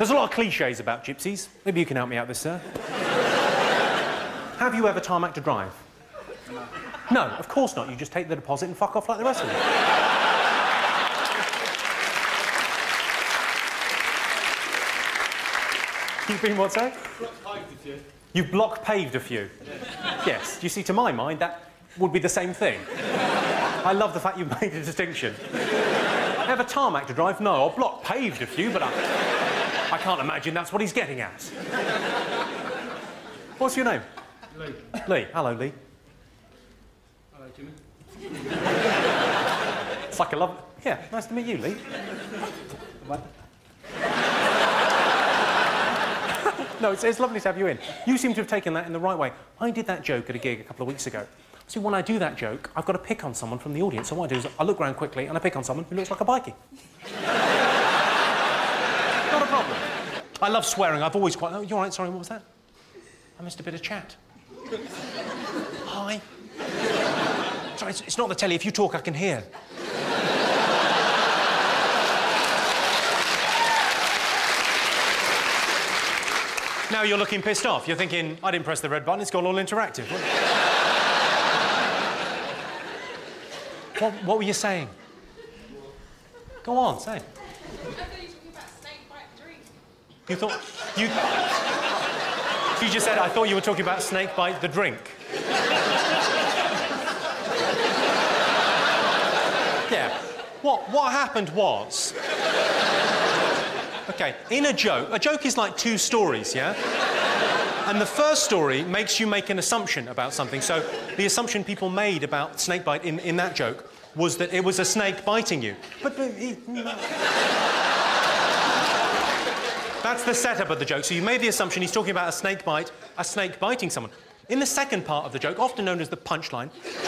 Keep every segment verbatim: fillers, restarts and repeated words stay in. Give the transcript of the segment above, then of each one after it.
There's a lot of cliches about gypsies. Maybe you can help me out with this, sir. Have you ever tarmacked a drive? No. No, of course not. You just take the deposit and fuck off like the rest of them. You've been what, sorry? Block paved a few. You've block paved a few? Yeah. Yes. You see, to my mind, that would be the same thing. I love the fact you've made a distinction. Ever tarmacked a drive? No, I've block paved a few, but I, I can't imagine that's what he's getting at. What's your name? Lee. Lee. Hello, Lee. Hello, Jimmy. It's like a love... Yeah, nice to meet you, Lee. What? No, it's, it's lovely to have you in. You seem to have taken that in the right way. I did that joke at a gig a couple of weeks ago. See, when I do that joke, I've got to pick on someone from the audience. So what I do is I look round quickly and I pick on someone who looks like a bikie. Not a problem. I love swearing. I've always quite... Oh, you're all right, sorry, what was that? I missed a bit of chat. Hi. Sorry, it's, it's not the telly. If you talk, I can hear. Now you're looking pissed off. You're thinking, I didn't press the red button, it's gone all interactive. What, what were you saying? Go on, say. I thought you were talking about snake bite drink. You thought... You... You just said, I thought you were talking about snake bite the drink. Yeah. What, what happened was... OK, in a joke... A joke is like two stories, yeah? And the first story makes you make an assumption about something. So the assumption people made about snakebite in, in that joke was that it was a snake biting you. But... but he, that's the setup of the joke. So you made the assumption he's talking about a snake bite, a snake biting someone. In the second part of the joke, often known as the punchline,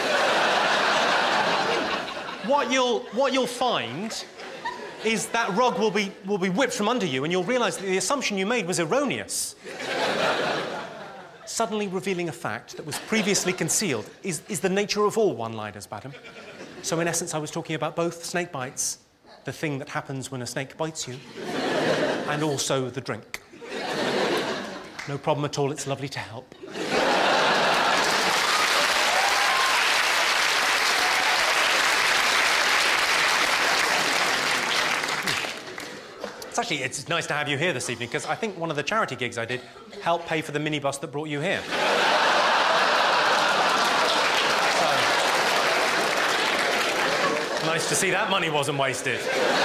what you'll, what you'll find is that rug will be, will be whipped from under you and you'll realise that the assumption you made was erroneous. Suddenly revealing a fact that was previously concealed is, is the nature of all one-liners, madam. So, in essence, I was talking about both snake bites, the thing that happens when a snake bites you, and also the drink. No problem at all, it's lovely to help. It's actually, it's nice to have you here this evening, because I think one of the charity gigs I did helped pay for the minibus that brought you here. So, nice to see that money wasn't wasted.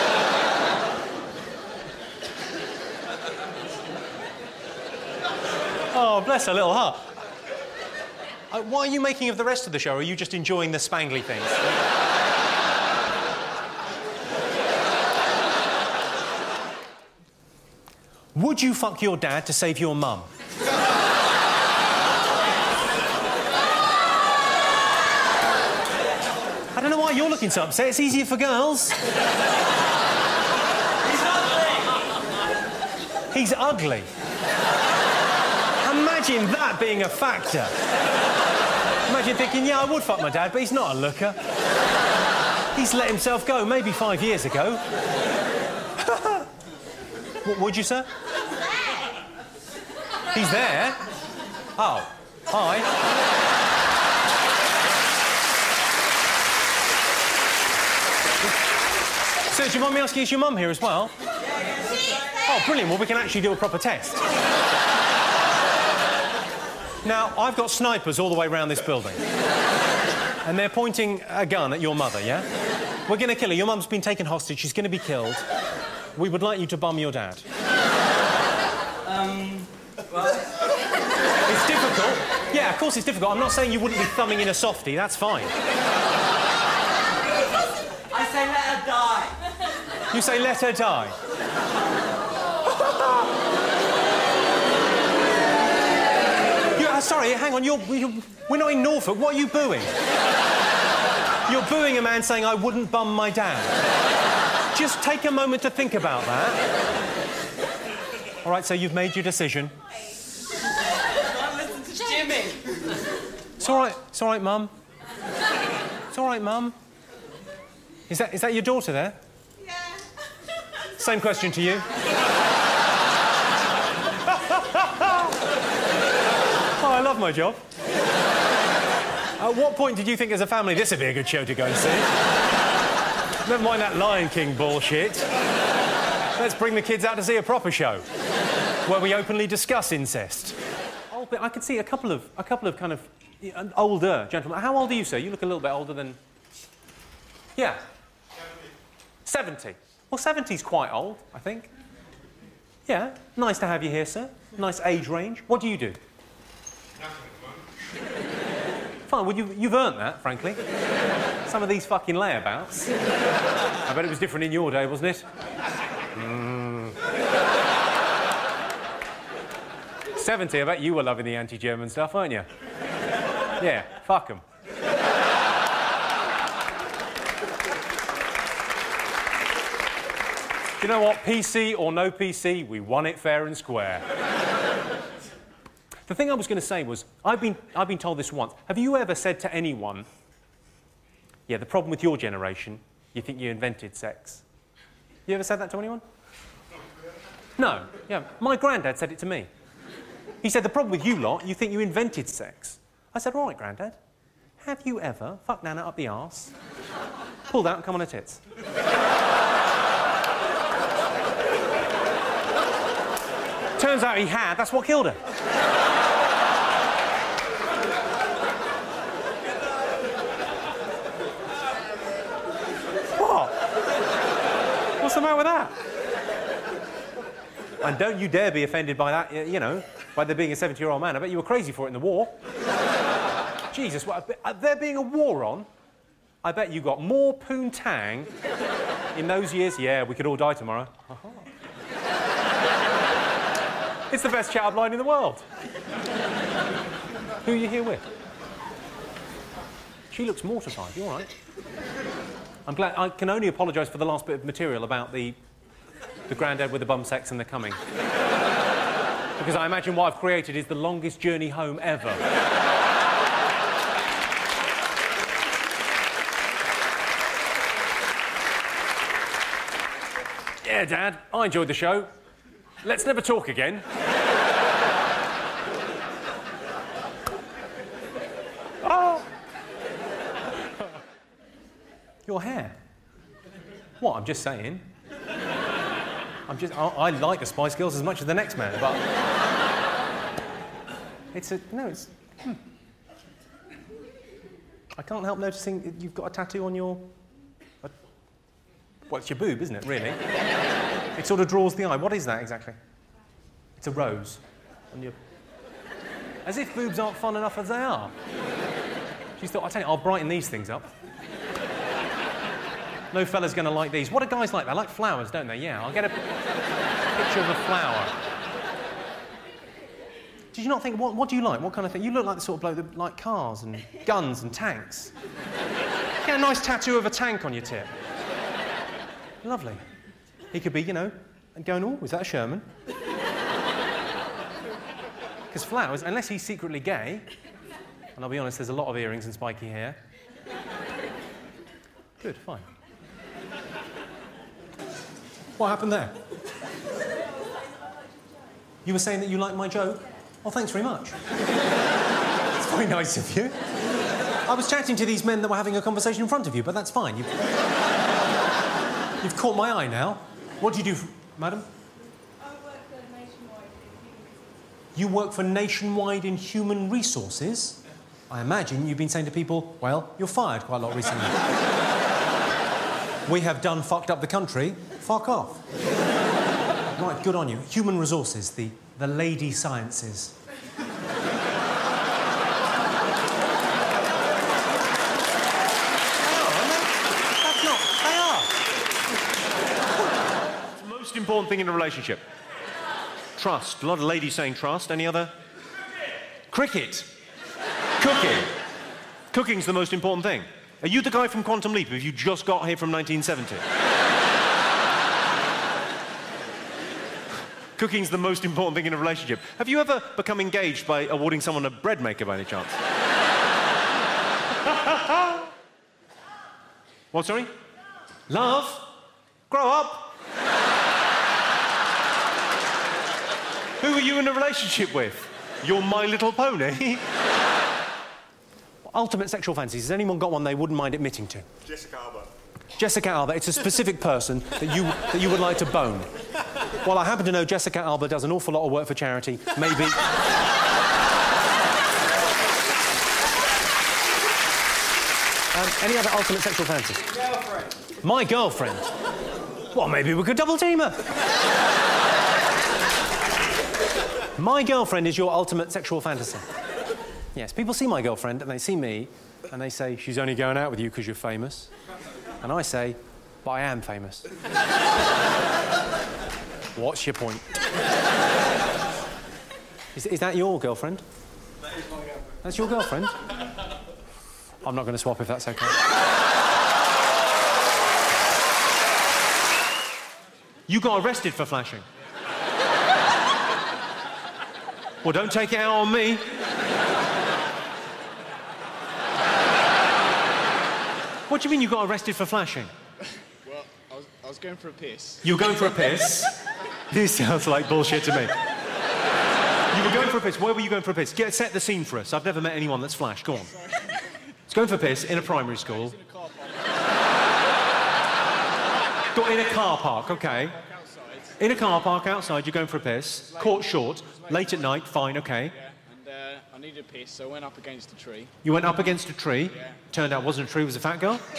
Oh, bless her little heart. Uh, what are you making of the rest of the show? Or are you just enjoying the spangly things? Would you fuck your dad to save your mum? I don't know why you're looking so upset. It's easier for girls. He's ugly! He's ugly. Imagine that being a factor. Imagine thinking, yeah, I would fuck my dad, but he's not a looker. He's let himself go maybe five years ago. What would you, sir? He's there. Oh, hi. So, do you mind me asking, is your mum here as well? Oh, brilliant. Well, we can actually do a proper test. Now, I've got snipers all the way around this building. And they're pointing a gun at your mother, yeah? We're going to kill her. Your mum's been taken hostage. She's going to be killed. We would like you to bum your dad. Um, well... It's difficult. Yeah, of course it's difficult. I'm not saying you wouldn't be thumbing in a softie. That's fine. I say let her die. You say let her die. you, uh, sorry, hang on. You're, you're, we're not in Norfolk. What are you booing? You're booing a man saying I wouldn't bum my dad. Just take a moment to think about that. All right, so you've made your decision. Don't listen to Jimmy. It's all right. It's all right, Mum. It's all right, Mum. Is that, is that your daughter there? Yeah. Same question to you. love my job. At what point did you think as a family this would be a good show to go and see? Never mind that Lion King bullshit. Let's bring the kids out to see a proper show where we openly discuss incest. Oh, but I could see a couple of, a couple of kind of older gentlemen. How old are you, sir? You look a little bit older than... Yeah. seventy. seventy. Well, seventy's quite old, I think. Yeah. Nice to have you here, sir. Nice age range. What do you do? Fine, well, you, you've earned that, frankly. Some of these fucking layabouts. I bet it was different in your day, wasn't it? Mm. seventy, I bet you were loving the anti-German stuff, weren't you? Yeah, fuck 'em. Do you know what? P C or no P C, we won it fair and square. The thing I was going to say was, I've been, I've been told this once. Have you ever said to anyone, yeah, the problem with your generation, you think you invented sex? You ever said that to anyone? No. Yeah. My granddad said it to me. He said, the problem with you lot, you think you invented sex. I said, all right, Grandad, have you ever fucked Nana up the arse, pulled out and come on her tits? Turns out he had. That's what killed her. What? What's the matter with that? And don't you dare be offended by that, you know, by there being a seventy-year-old man. I bet you were crazy for it in the war. Jesus, what, there being a war on, I bet you got more poontang in those years. Yeah, we could all die tomorrow. Uh-huh. It's the best chat-up line in the world. Who are you here with? She looks mortified. You all right? I'm glad... I can only apologise for the last bit of material about the... the granddad with the bum sex and the coming. Because I imagine what I've created is the longest journey home ever. Yeah, Dad, I enjoyed the show. Let's never talk again. Oh! Your hair. What, I'm just saying. I'm just... I, I like the Spice Girls as much as the next man, but... It's a... No, it's... Hmm. I can't help noticing you've got a tattoo on your... A, well, it's your boob, isn't it, really? It sort of draws the eye. What is that, exactly? It's a rose on your... As if boobs aren't fun enough as they are. She's thought, I'll tell you, I'll brighten these things up. No fella's going to like these. What do guys like? They like flowers, don't they? Yeah, I'll get a picture of a flower. Did you not think, what, what do you like? What kind of thing? You look like the sort of bloke that like cars and guns and tanks. Get a nice tattoo of a tank on your tip. Lovely. He could be, you know, and going, oh, is that a Sherman? Because flowers, unless he's secretly gay, and I'll be honest, there's a lot of earrings and spiky hair. Good, fine. What happened there? You were saying that you liked my joke? Oh, thanks very much. It's very nice of you. I was chatting to these men that were having a conversation in front of you, but that's fine. You've, You've caught my eye now. What do you do, madam? I work for Nationwide in Human Resources. You work for Nationwide in Human Resources? I imagine you've been saying to people, well, you're fired quite a lot recently. We have done fucked up the country. Fuck off. Right, good on you. Human Resources, the, the lady sciences. They are, aren't they? That's not... They are. What's the most important thing in a relationship? Trust. A lot of ladies saying trust. Any other? Cricket. Cooking. Cooking's the most important thing. Are you the guy from Quantum Leap? Have you just got here from nineteen seventy? Cooking's the most important thing in a relationship. Have you ever become engaged by awarding someone a bread maker by any chance? What, sorry? Love? Grow up. Who are you in a relationship with? Your My Little Pony? Ultimate sexual fantasies. Has anyone got one they wouldn't mind admitting to? Jessica Alba. Jessica Alba. It's a specific person that you, that you would like to bone. Well, I happen to know Jessica Alba does an awful lot of work for charity. Maybe... Um, any other ultimate sexual fantasies? Girlfriend. My girlfriend? Well, maybe we could double team her. My girlfriend is your ultimate sexual fantasy. Yes, people see my girlfriend and they see me and they say, she's only going out with you because you're famous. And I say, but I am famous. What's your point? Is, is that your girlfriend? That is my girlfriend. That's your girlfriend? I'm not going to swap if that's okay. You got arrested for flashing. Well, don't take it out on me. What do you mean you got arrested for flashing? Well, I was, I was going for a piss. You were going for a piss? This sounds like bullshit to me. You were going for a piss. Where were you going for a piss? Get, set the scene for us. I've never met anyone that's flashed. Go on. It's going for a piss in a primary school. In a car park. Got in a car park, okay. Outside. In a car park outside, you're going for a piss. Caught short. Late at night, fine, okay. Yeah, and uh, I needed a piss, so I went up against a tree. You went up against a tree. Yeah. Turned out it wasn't a tree, it was a fat girl.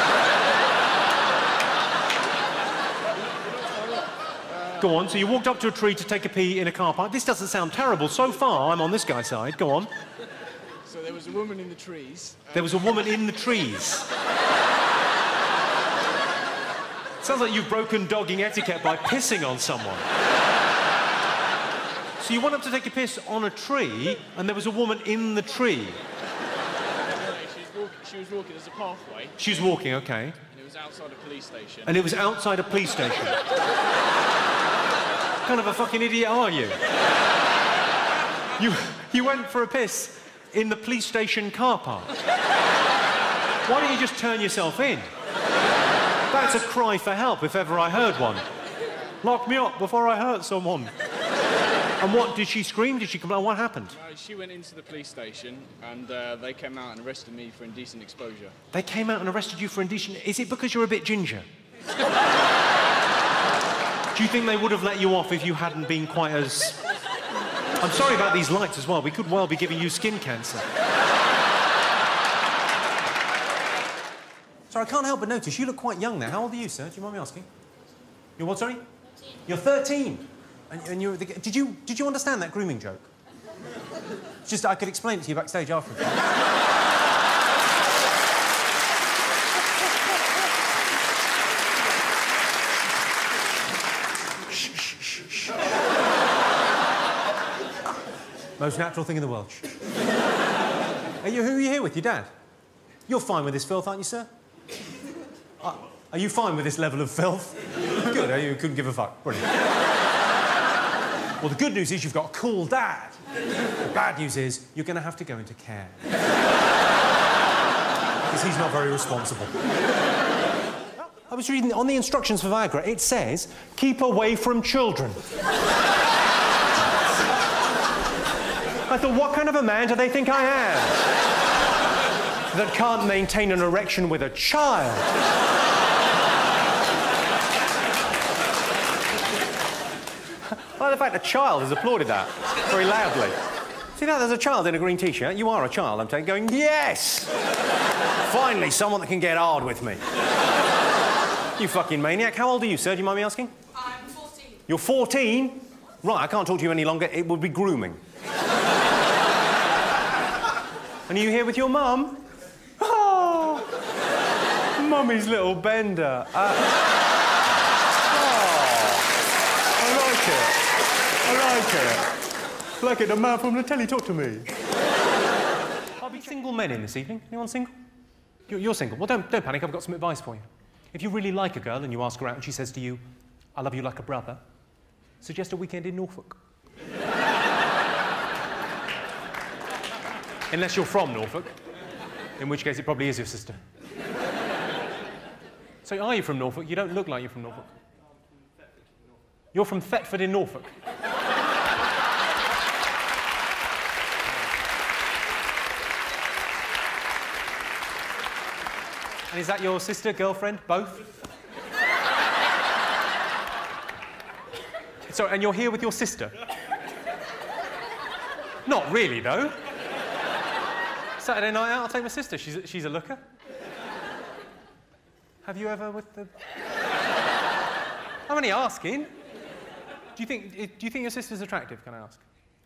Go on, so you walked up to a tree to take a pee in a car park. This doesn't sound terrible. So far, I'm on this guy's side. Go on. So there was a woman in the trees. There was a woman in the trees. Sounds like you've broken dogging etiquette by pissing on someone. So you went up to take a piss on a tree, and there was a woman in the tree. She was, walk, she was walking, there's a pathway, She was walking, okay. and it was outside a police station. And it was outside a police station. What kind of a fucking idiot are you? You, you went for a piss in the police station car park. Why don't you just turn yourself in? That's a cry for help if ever I heard one. Lock me up before I hurt someone. And what, did she scream? Did she complain? What happened? Uh, she went into the police station, and uh, they came out and arrested me for indecent exposure. They came out and arrested you for indecent... Is it because you're a bit ginger? Do you think they would have let you off if you hadn't been quite as... I'm sorry about these lights as well. We could well be giving you skin cancer. Sorry, I can't help but notice you look quite young there. How old are you, sir? Do you mind me asking? You're what, sorry? thirteen. You're thirteen? And, and you're the, did you did you understand that grooming joke? It's just I could explain it to you backstage afterwards. Shh, shh, shh, shh. Most natural thing in the world. Are you, who are you here with? Your dad? You're fine with this filth, aren't you, sir? Uh, are you fine with this level of filth? Good, you couldn't give a fuck. Brilliant. Well, the good news is you've got a cool dad. The bad news is you're going to have to go into care. Because he's not very responsible. I was reading on the instructions for Viagra, it says, keep away from children. I thought, what kind of a man do they think I am? That can't maintain an erection with a child. I like the fact a child has applauded that very loudly. See that? There's a child in a green T-shirt. You are a child, I'm telling you, going, yes! Finally, someone that can get hard with me. You fucking maniac. How old are you, sir? Do you mind me asking? I'm fourteen. You're fourteen? Right, I can't talk to you any longer. It would be grooming. And are you here with your mum? Oh, Mummy's little bender. Uh, oh, I like it. I like it. Like it, the man from the telly, talk to me. I'll be single men in this evening. Anyone single? You're, you're single. Well, don't, don't panic. I've got some advice for you. If you really like a girl and you ask her out and she says to you, I love you like a brother, suggest a weekend in Norfolk. Unless you're from Norfolk, in which case it probably is your sister. So are you from Norfolk? You don't look like you're from Norfolk. You're from Thetford in Norfolk. And is that your sister, girlfriend, both? Sorry, and you're here with your sister? Not really, though. Saturday night out, I'll take my sister. She's a, she's a looker. Have you ever with the... I'm only asking. Do you think, do you think your sister's attractive, can I ask?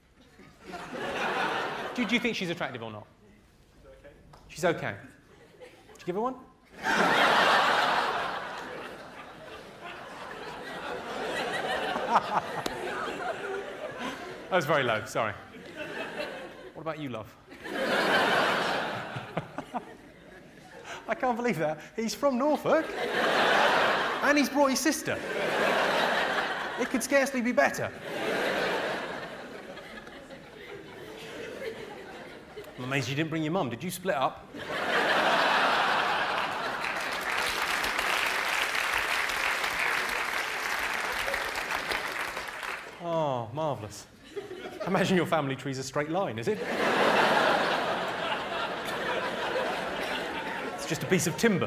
Do, do you think she's attractive or not? She's okay. Did you give her one? That was very low, sorry. What about you, love? I can't believe that. He's from Norfolk. And he's brought his sister. It could scarcely be better. I'm amazed you didn't bring your mum. Did you split up? Oh, marvellous. Imagine your family tree's a straight line, is it? It's just a piece of timber.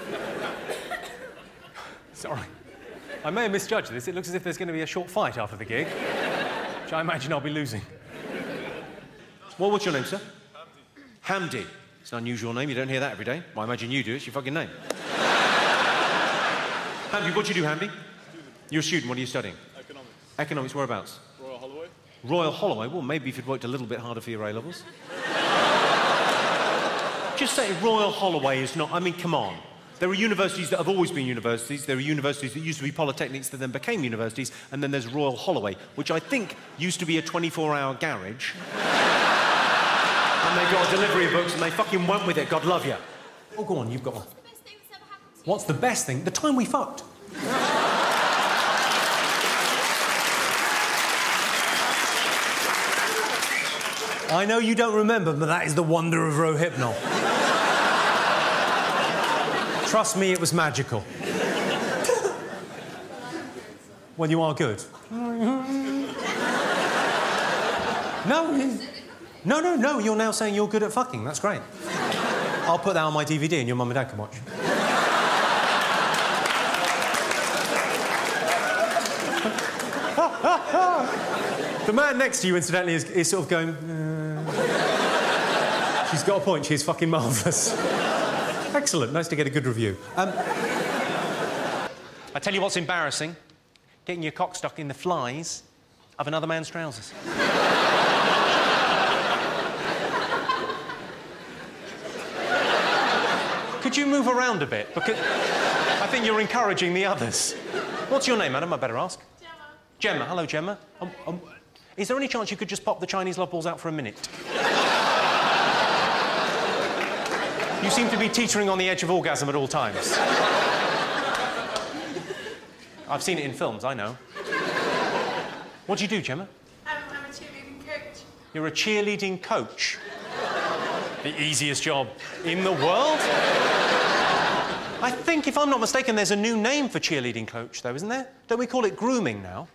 Sorry. I may have misjudged this. It looks as if there's going to be a short fight after the gig, which I imagine I'll be losing. Well, what's your name, sir? Hamdi. Hamdi. It's an unusual name. You don't hear that every day. Well, I imagine you do. It's your fucking name. Hamdi, what do you do, Hamdi? You're a student. What are you studying? Economics. Economics, whereabouts? Royal Holloway. Royal Holloway. Well, maybe if you'd worked a little bit harder for your A-levels. Just say Royal Holloway is not... I mean, come on. There are universities that have always been universities. There are universities that used to be polytechnics that then became universities. And then there's Royal Holloway, which I think used to be a twenty-four hour garage. And they got a delivery of books and they fucking went with it. God love you. Oh, go on, you've got one. What's the best thing that's ever happened to you? What's the best thing? The time we fucked. I know you don't remember, but that is the wonder of Rohypnol. Trust me, it was magical. Well, you are good. No, no, no, no, you're now saying you're good at fucking. That's great. I'll put that on my D V D and your mum and dad can watch. The man next to you, incidentally, is, is sort of going... Uh... She's got a point. She's fucking marvellous. Excellent. Nice to get a good review. Um, I tell you what's embarrassing. Getting your cock stuck in the flies of another man's trousers. Could you move around a bit? Because I think you're encouraging the others. What's your name, madam? I better ask. Gemma. Gemma. Hello, Gemma. Um, um, is there any chance you could just pop the Chinese love balls out for a minute? You seem to be teetering on the edge of orgasm at all times. I've seen it in films, I know. What do you do, Gemma? Um, I'm a cheerleading coach. You're a cheerleading coach. The easiest job in the world. I think, if I'm not mistaken, there's a new name for cheerleading coach, though, isn't there? Don't we call it grooming now?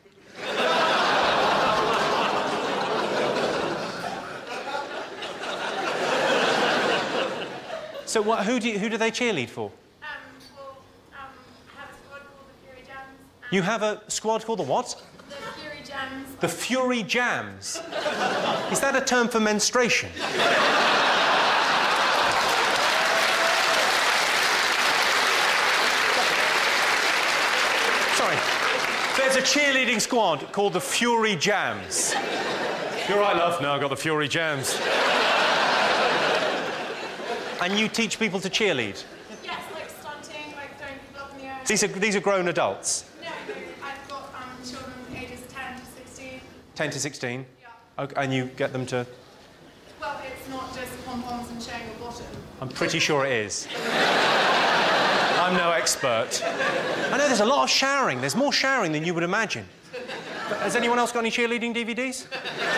So what, who, do you, who do they cheerlead for? Um, well, um, I have a squad called the Fury Jams. You have a squad called the what? The Fury Jams. The Fury Jams. Is that a term for menstruation? Sorry. There's a cheerleading squad called the Fury Jams. You're right, love. No, I've got the Fury Jams. And you teach people to cheerlead? Yes, like stunting, like throwing people up in the air. These are, these are grown adults? No, no, I've got um, children ages ten to sixteen. ten to sixteen? Yeah. Okay, and you get them to... Well, it's not just pom-poms and showing your bottom. I'm pretty sure it is. I'm no expert. I know there's a lot of showering. There's more showering than you would imagine. But has anyone else got any cheerleading D V Ds?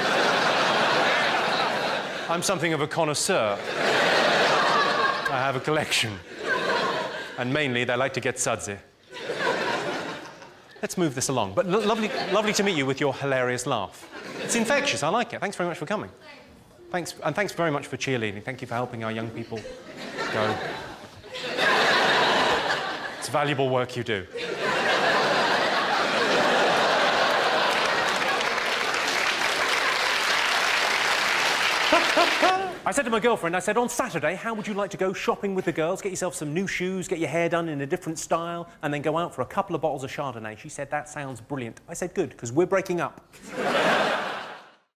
I'm something of a connoisseur. I have a collection. And mainly, they like to get sudsy. Let's move this along. But lo lovely, lovely to meet you with your hilarious laugh. It's infectious. I like it. Thanks very much for coming. Thanks, and thanks very much for cheerleading. Thank you for helping our young people go. valuable work you do. I said to my girlfriend, I said, on Saturday, how would you like to go shopping with the girls, get yourself some new shoes, get your hair done in a different style, and then go out for a couple of bottles of Chardonnay? She said, that sounds brilliant. I said, good, because we're breaking up.